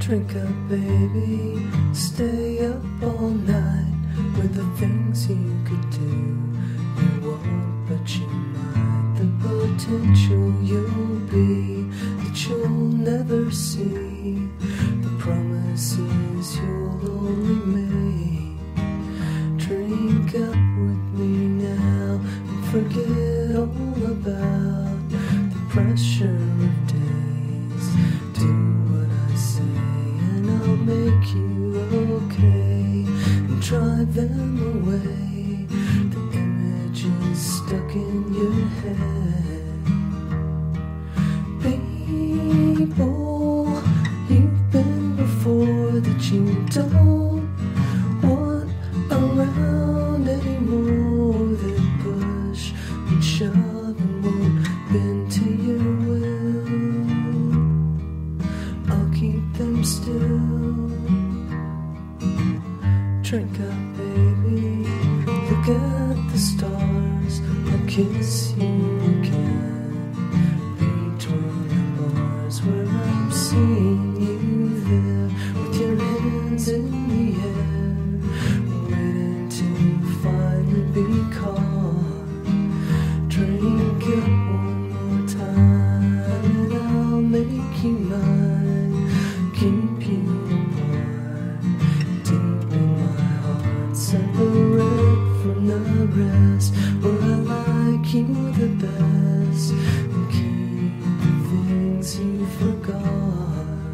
Drink up, baby, stay up all night with the things you could do. You won't, but you might. The potential you'll be that you'll never see. The promises you'll only make. Drink up with me now and forget all about the pressure of days. Do what I say and I'll make you okay and drive them away. The images stuck in your head. People you've been before that you don't want around anymore. That push and shove and won't bend to your will. I'll keep them still. Drink up, baby, look at the stars. I'll kiss you again between the bars where I'm seeing you there with your hands in the air, waiting to finally be caught. Drink up one more time and I'll make you mine. Keep you apart, deep in my heart, separate from the rest, where I like you the best, and keep the things you forgot.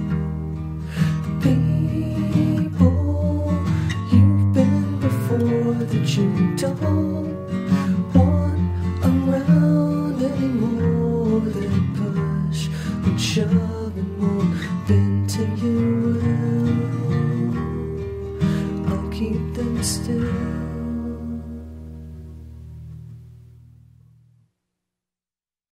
People you've been before that you don't want around anymore. That push and shove and won't bend to your will. I'll keep them still.